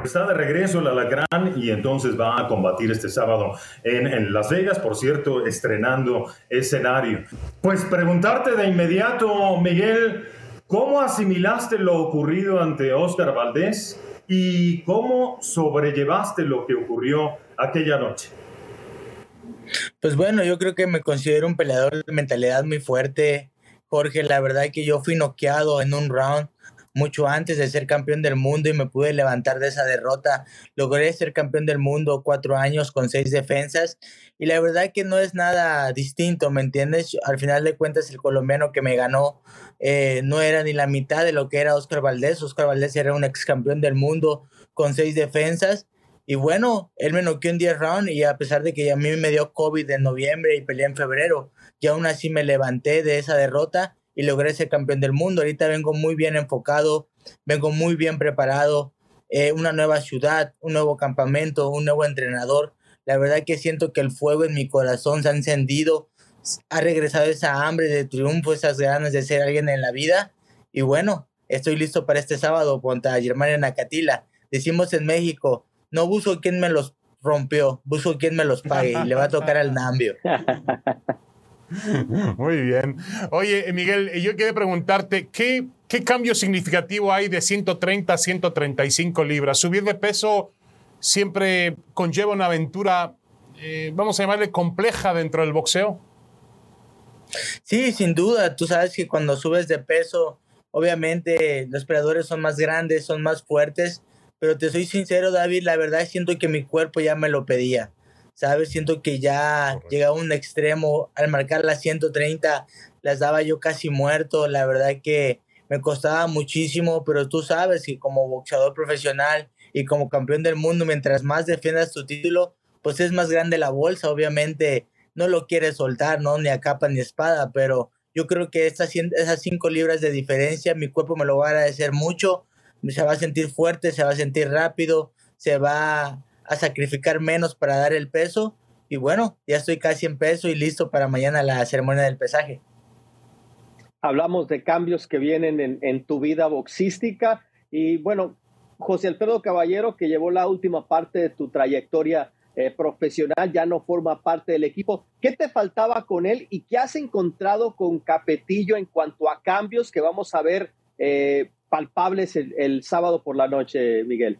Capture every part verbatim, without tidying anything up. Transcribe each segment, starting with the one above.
está de regreso el Alacrán y entonces va a combatir este sábado en, en Las Vegas, por cierto, estrenando escenario. Pues preguntarte de inmediato, Miguel, ¿cómo asimilaste lo ocurrido ante Óscar Valdés y cómo sobrellevaste lo que ocurrió aquella noche? Pues bueno, yo creo que me considero un peleador de mentalidad muy fuerte, Jorge. La verdad es que yo fui noqueado en un round mucho antes de ser campeón del mundo y me pude levantar de esa derrota. Logré ser campeón del mundo cuatro años con seis defensas y la verdad que no es nada distinto, ¿me entiendes? Al final de cuentas el colombiano que me ganó eh, no era ni la mitad de lo que era Óscar Valdés. Óscar Valdés era un ex campeón del mundo con seis defensas. Y bueno, él me noqueó en diez rounds y a pesar de que a mí me dio COVID en noviembre y peleé en febrero, y aún así me levanté de esa derrota y logré ser campeón del mundo. Ahorita vengo muy bien enfocado, vengo muy bien preparado, eh, una nueva ciudad, un nuevo campamento, un nuevo entrenador. La verdad que siento que el fuego en mi corazón se ha encendido, ha regresado esa hambre de triunfo, esas ganas de ser alguien en la vida. Y bueno, estoy listo para este sábado contra Germán Nacatila. Decimos en México, no busco quien me los rompió, busco quien me los pague y le va a tocar al Nambio. Muy bien. Oye, Miguel, yo quería preguntarte, ¿qué, qué cambio significativo hay de ciento treinta a ciento treinta y cinco libras? Subir de peso siempre conlleva una aventura, eh, vamos a llamarle compleja dentro del boxeo. Sí, sin duda. Tú sabes que cuando subes de peso, obviamente los peleadores son más grandes, son más fuertes. Pero te soy sincero, David, la verdad siento que mi cuerpo ya me lo pedía, ¿sabes? Siento que ya llegaba a un extremo, al marcar las ciento treinta las daba yo casi muerto, la verdad que me costaba muchísimo, pero tú sabes que como boxeador profesional y como campeón del mundo, mientras más defiendas tu título, pues es más grande la bolsa, obviamente no lo quieres soltar, ¿no? Ni a capa ni espada, pero yo creo que estas, esas cinco libras de diferencia, mi cuerpo me lo va a agradecer mucho. Se va a sentir fuerte, se va a sentir rápido, se va a sacrificar menos para dar el peso. Y bueno, ya estoy casi en peso y listo para mañana la ceremonia del pesaje. Hablamos de cambios que vienen en, en tu vida boxística. Y bueno, José Alfredo Caballero, que llevó la última parte de tu trayectoria eh, profesional, ya no forma parte del equipo. ¿Qué te faltaba con él y qué has encontrado con Capetillo en cuanto a cambios que vamos a ver eh, palpables el, el sábado por la noche, Miguel?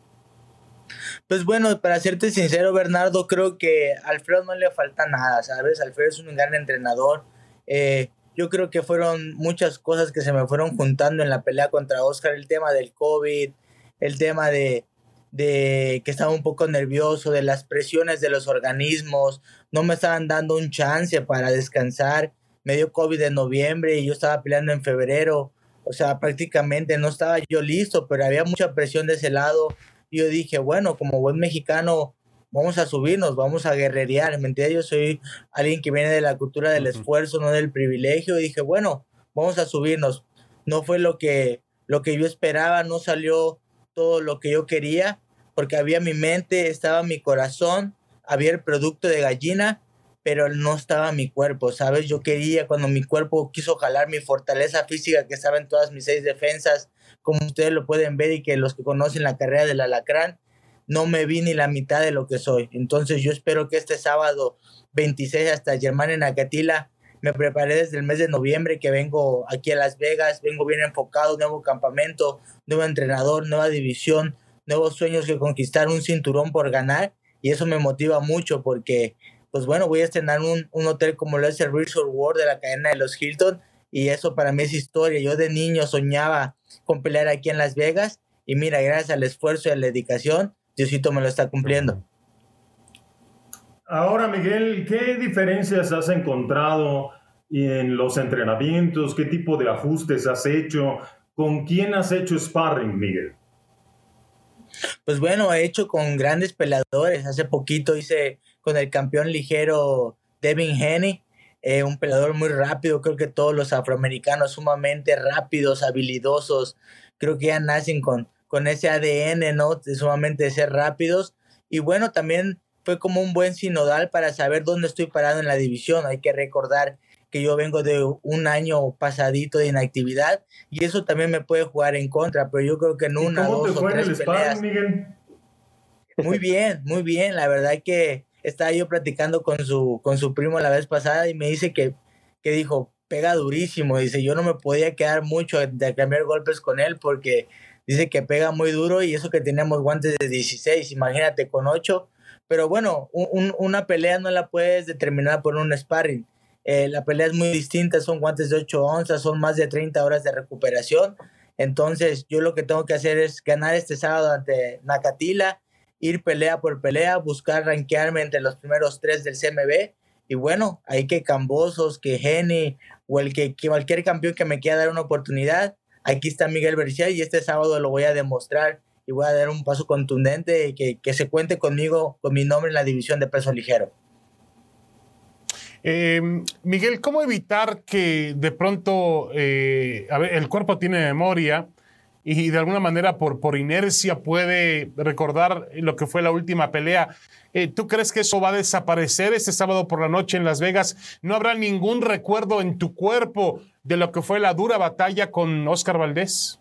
Pues bueno, para serte sincero, Bernardo, creo que a Alfredo no le falta nada, ¿sabes? Alfredo es un gran entrenador. Eh, yo creo que fueron muchas cosas que se me fueron juntando en la pelea contra Óscar, el tema del COVID, el tema de, de que estaba un poco nervioso, de las presiones de los organismos, no me estaban dando un chance para descansar. Me dio COVID en noviembre y yo estaba peleando en febrero. O sea, prácticamente no estaba yo listo, pero había mucha presión de ese lado. Y yo dije, bueno, como buen mexicano, vamos a subirnos, vamos a guerrerear. ¿Me entiendes? Yo soy alguien que viene de la cultura del esfuerzo, no del privilegio. Y dije, bueno, vamos a subirnos. No fue lo que, lo que yo esperaba, no salió todo lo que yo quería, porque había mi mente, estaba mi corazón, había el producto de gallina, pero no estaba mi cuerpo, ¿sabes? Yo quería, cuando mi cuerpo quiso jalar mi fortaleza física que estaba en todas mis seis defensas, como ustedes lo pueden ver y que los que conocen la carrera del Alacrán, no me vi ni la mitad de lo que soy. Entonces yo espero que este sábado veintiséis hasta Germán Nacatila, me preparé desde el mes de noviembre que vengo aquí a Las Vegas, vengo bien enfocado, nuevo campamento, nuevo entrenador, nueva división, nuevos sueños que conquistar, un cinturón por ganar, y eso me motiva mucho porque pues bueno, voy a estrenar un, un hotel como lo es el Resort World de la cadena de los Hilton, y eso para mí es historia. Yo de niño soñaba con pelear aquí en Las Vegas, y mira, gracias al esfuerzo y a la dedicación, Diosito me lo está cumpliendo. Ahora, Miguel, ¿qué diferencias has encontrado en los entrenamientos? ¿Qué tipo de ajustes has hecho? ¿Con quién has hecho sparring, Miguel? Pues bueno, he hecho con grandes peleadores. Hace poquito hice con el campeón ligero Devin Haney, eh, un peleador muy rápido. Creo que todos los afroamericanos sumamente rápidos, habilidosos, creo que ya nacen con, con ese A D N, ¿no? De sumamente ser rápidos. Y bueno, también fue como un buen sinodal para saber dónde estoy parado en la división. Hay que recordar que yo vengo de un año pasadito de inactividad y eso también me puede jugar en contra, pero yo creo que en una, dos o tres peleas. Miguel? Muy bien, muy bien. La verdad que estaba yo platicando con su, con su primo la vez pasada y me dice que, que dijo, pega durísimo. Dice, yo no me podía quedar mucho de cambiar golpes con él porque dice que pega muy duro y eso que teníamos guantes de dieciséis, imagínate con ocho. Pero bueno, un, una pelea no la puedes determinar por un sparring. Eh, la pelea es muy distinta, son guantes de ocho onzas, son más de treinta horas de recuperación. Entonces, yo lo que tengo que hacer es ganar este sábado ante Nakatila, ir pelea por pelea, buscar rankearme entre los primeros tres del C M B. Y bueno, ahí que Cambosos, que Geni o el que, que cualquier campeón que me quiera dar una oportunidad, aquí está Miguel Berchel y este sábado lo voy a demostrar y voy a dar un paso contundente y que, que se cuente conmigo, con mi nombre en la división de peso ligero. Eh, Miguel, ¿cómo evitar que de pronto eh, a ver, el cuerpo tiene memoria y de alguna manera por, por inercia puede recordar lo que fue la última pelea? Eh, ¿Tú crees que eso va a desaparecer este sábado por la noche en Las Vegas? ¿No habrá ningún recuerdo en tu cuerpo de lo que fue la dura batalla con Oscar Valdez?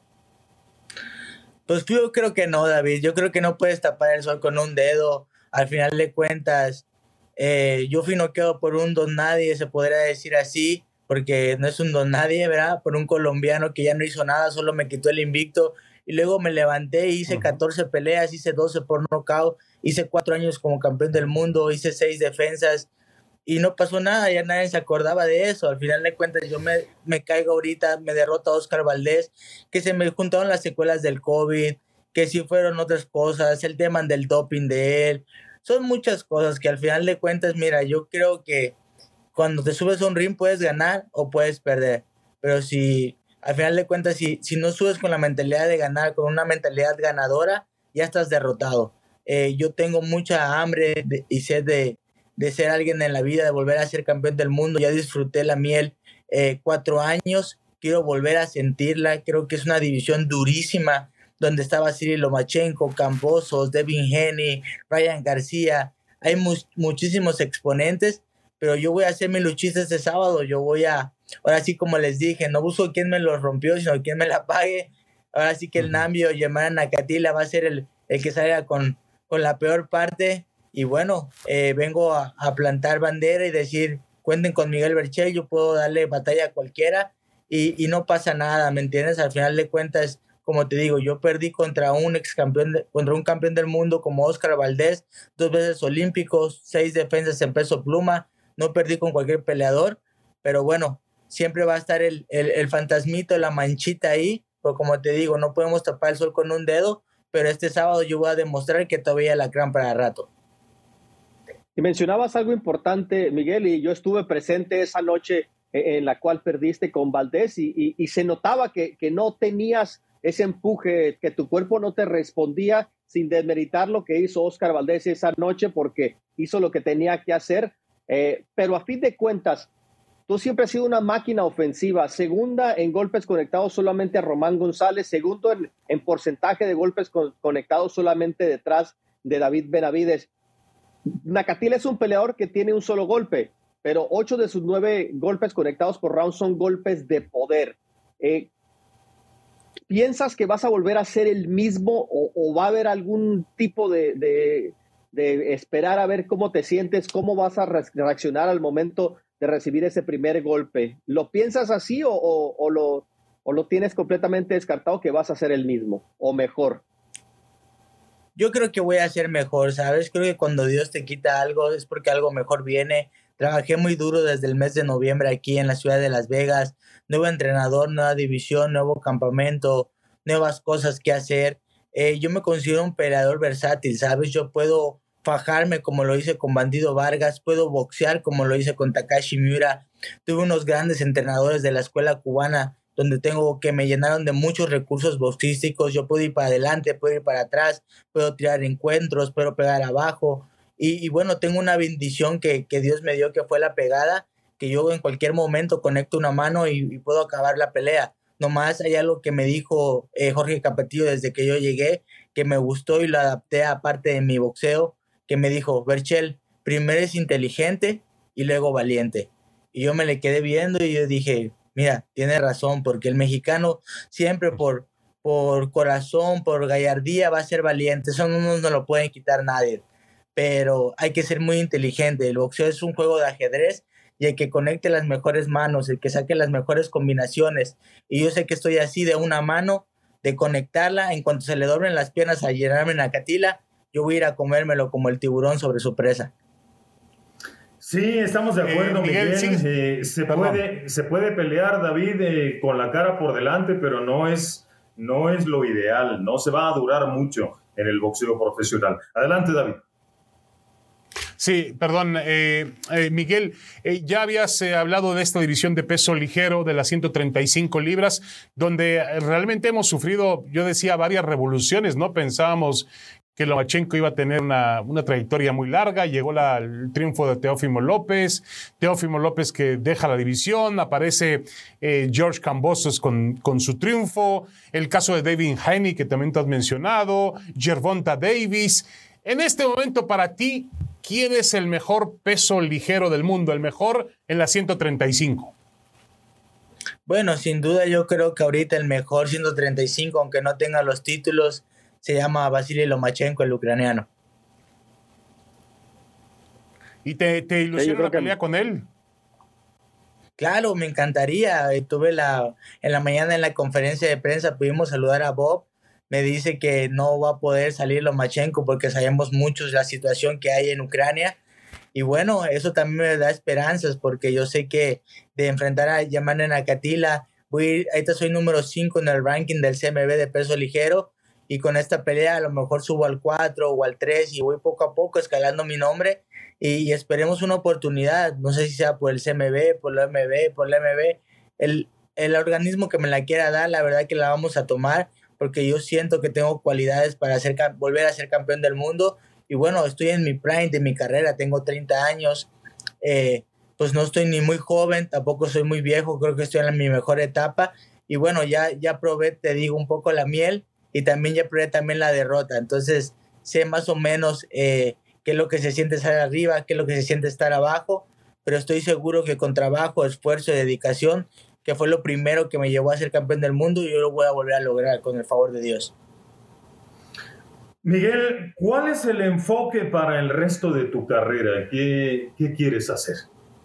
Pues yo creo que no, David. Yo creo que no puedes tapar el sol con un dedo. Al final de cuentas, eh, yo fui noqueado por un don nadie, se podría decir así, porque no es un don nadie, ¿verdad? Por un colombiano que ya no hizo nada, solo me quitó el invicto. Y luego me levanté, hice catorce peleas, hice doce por nocaut, hice cuatro años como campeón del mundo, hice seis defensas y no pasó nada, ya nadie se acordaba de eso. Al final de cuentas yo me, me caigo ahorita, me derrota Oscar Valdez, que se me juntaron las secuelas del COVID, que sí fueron otras cosas, el tema del doping de él, son muchas cosas que al final de cuentas, mira, yo creo que cuando te subes a un ring puedes ganar o puedes perder, pero si al final de cuentas, si, si no subes con la mentalidad de ganar, con una mentalidad ganadora, ya estás derrotado. Eh, yo tengo mucha hambre de, y sed de, de ser alguien en la vida, de volver a ser campeón del mundo. Ya disfruté la miel eh, cuatro años, quiero volver a sentirla. Creo que es una división durísima, donde estaba Cyril Lomachenko, Cambosos, Devin Haney, Ryan García. Hay mu muchísimos exponentes, pero yo voy a hacer mi luchista este sábado. Yo voy a, ahora sí como les dije, no busco quién me lo rompió, sino quién me la pague. Ahora sí que el Nambio Yemara Nakatila va a ser el, el que salga con, con la peor parte. Y bueno, eh, vengo a, a plantar bandera y decir, cuenten con Miguel Berchel, yo puedo darle batalla a cualquiera y, y no pasa nada, ¿me entiendes? Al final de cuentas, como te digo, yo perdí contra un ex campeón, de, contra un campeón del mundo como Oscar Valdez, dos veces olímpicos, seis defensas en peso pluma. No perdí con cualquier peleador, pero bueno, siempre va a estar el, el, el fantasmito, la manchita ahí, pero como te digo, no podemos tapar el sol con un dedo, pero este sábado yo voy a demostrar que todavía hay lacrán para rato. Y mencionabas algo importante, Miguel, y yo estuve presente esa noche en la cual perdiste con Valdez y, y, y se notaba que, que no tenías ese empuje, que tu cuerpo no te respondía, sin desmeritar lo que hizo Oscar Valdez esa noche, porque hizo lo que tenía que hacer. Eh, pero a fin de cuentas, tú siempre has sido una máquina ofensiva, segunda en golpes conectados solamente a Román González, segundo en, en porcentaje de golpes con, conectados solamente detrás de David Benavides. Nakatila es un peleador que tiene un solo golpe, pero ocho de sus nueve golpes conectados por round son golpes de poder. Eh, ¿Piensas que vas a volver a ser el mismo o, o va a haber algún tipo de, de, de esperar a ver cómo te sientes, cómo vas a reaccionar al momento de recibir ese primer golpe? ¿Lo piensas así o, o, o, lo, o lo tienes completamente descartado que vas a ser el mismo o mejor? Yo creo que voy a ser mejor, ¿sabes? Creo que cuando Dios te quita algo es porque algo mejor viene. Trabajé muy duro desde el mes de noviembre aquí en la ciudad de Las Vegas. Nuevo entrenador, nueva división, nuevo campamento, nuevas cosas que hacer. Eh, yo me considero un peleador versátil, ¿sabes? Yo puedo fajarme como lo hice con Bandido Vargas, puedo boxear como lo hice con Takashi Miura. Tuve unos grandes entrenadores de la escuela cubana donde tengo que me llenaron de muchos recursos boxísticos. Yo puedo ir para adelante, puedo ir para atrás, puedo tirar encuentros, puedo pegar abajo. Y, y bueno, tengo una bendición que, que Dios me dio, que fue la pegada, que yo en cualquier momento conecto una mano y, y puedo acabar la pelea. Nomás hay algo que me dijo eh, Jorge Capetillo desde que yo llegué, que me gustó y lo adapté a parte de mi boxeo, que me dijo, Berchel, primero es inteligente y luego valiente. Y yo me le quedé viendo y yo dije, mira, tiene razón, porque el mexicano siempre por, por corazón, por gallardía, va a ser valiente. Eso no nos lo pueden quitar nadie. Pero hay que ser muy inteligente. El boxeo es un juego de ajedrez y el que conecte las mejores manos, el que saque las mejores combinaciones. Y yo sé que estoy así de una mano, de conectarla. En cuanto se le doblen las piernas a llenarme en Nacatila, yo voy a ir a comérmelo como el tiburón sobre su presa. Sí, estamos de acuerdo, eh, Miguel. Miguel sí, eh, se, puede, se puede pelear, David, eh, con la cara por delante, pero no es, no es lo ideal. No se va a durar mucho en el boxeo profesional. Adelante, David. Sí, perdón, eh, eh, Miguel, eh, ya habías eh, hablado de esta división de peso ligero de las ciento treinta y cinco libras, donde realmente hemos sufrido, yo decía, varias revoluciones, ¿no? Pensábamos que Lomachenko iba a tener una, una trayectoria muy larga, llegó la, el triunfo de Teófimo López, Teófimo López que deja la división, aparece eh, George Kambosos con, con su triunfo, el caso de David Haney que también te has mencionado, Gervonta Davis. En este momento, para ti, ¿quién es el mejor peso ligero del mundo? El mejor en la ciento treinta y cinco. Bueno, sin duda yo creo que ahorita el mejor ciento treinta y cinco, aunque no tenga los títulos, se llama Vasily Lomachenko, el ucraniano. ¿Y te, te ilusiona la pelea que... con él? Claro, me encantaría. Tuve la, en la mañana en la conferencia de prensa, pudimos saludar a Bob. Me dice que no va a poder salir Lomachenko porque sabemos muchos la situación que hay en Ucrania. Y bueno, eso también me da esperanzas porque yo sé que de enfrentar a Yamana Nacatila, voy, ahorita soy número cinco en el ranking del C M B de peso ligero y con esta pelea a lo mejor subo al cuatro o al tres y voy poco a poco escalando mi nombre y, y esperemos una oportunidad. No sé si sea por el C M B, por la M B, por la M B. El, el organismo que me la quiera dar, la verdad que la vamos a tomar, porque yo siento que tengo cualidades para ser, volver a ser campeón del mundo. Y bueno, estoy en mi prime de mi carrera, tengo treinta años, eh, pues no estoy ni muy joven, tampoco soy muy viejo, creo que estoy en mi mejor etapa. Y bueno, ya, ya probé, te digo, un poco la miel y también ya probé también la derrota. Entonces sé más o menos eh, qué es lo que se siente estar arriba, qué es lo que se siente estar abajo, pero estoy seguro que con trabajo, esfuerzo y dedicación, que fue lo primero que me llevó a ser campeón del mundo y yo lo voy a volver a lograr con el favor de Dios. Miguel, ¿cuál es el enfoque para el resto de tu carrera? ¿Qué, qué quieres hacer?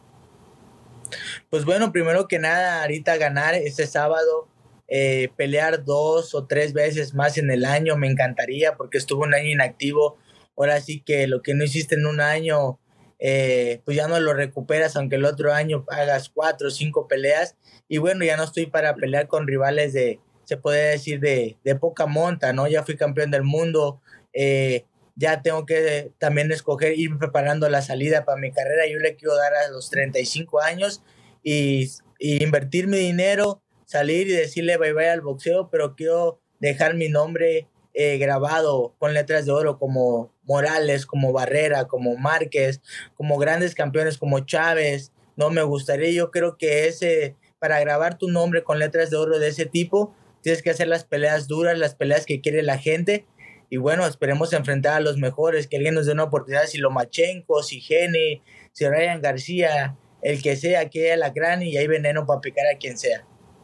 Pues bueno, primero que nada, ahorita ganar este sábado, eh, pelear dos o tres veces más en el año, me encantaría porque estuve un año inactivo. Ahora sí que lo que no hiciste en un año, eh, pues ya no lo recuperas, aunque el otro año hagas cuatro o cinco peleas. Y bueno, ya no estoy para pelear con rivales de, se puede decir, de, de poca monta, ¿no? Ya fui campeón del mundo, eh, ya tengo que también escoger, ir preparando la salida para mi carrera. Yo le quiero dar a los treinta y cinco años y, y invertir mi dinero, salir y decirle bye bye al boxeo, pero quiero dejar mi nombre eh, grabado con letras de oro como Morales, como Barrera, como Márquez, como grandes campeones como Chávez. No me gustaría, yo creo que ese... Para grabar tu nombre con letras de oro de ese tipo, tienes que hacer las peleas duras, las peleas que quiere la gente. Y bueno, esperemos enfrentar a los mejores, que alguien nos dé una oportunidad, si Lomachenko, si Gene, si Ryan García, el que sea, que haya Alacrán y hay veneno para picar a quien sea.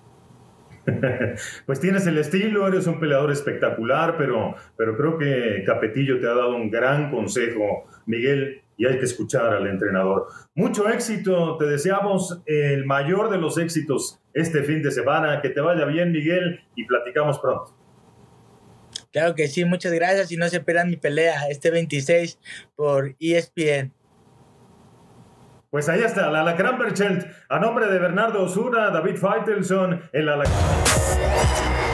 Pues tienes el estilo, eres un peleador espectacular, pero, pero creo que Capetillo te ha dado un gran consejo, Miguel, y hay que escuchar al entrenador. Mucho éxito, te deseamos el mayor de los éxitos este fin de semana, que te vaya bien, Miguel, y platicamos pronto. Claro que sí, muchas gracias y no se pierdan mi pelea este veintiséis por E S P N. Pues ahí está, la Alacrán Berchelt, a nombre de Bernardo Osuna, David Faitelson, el Alacrán.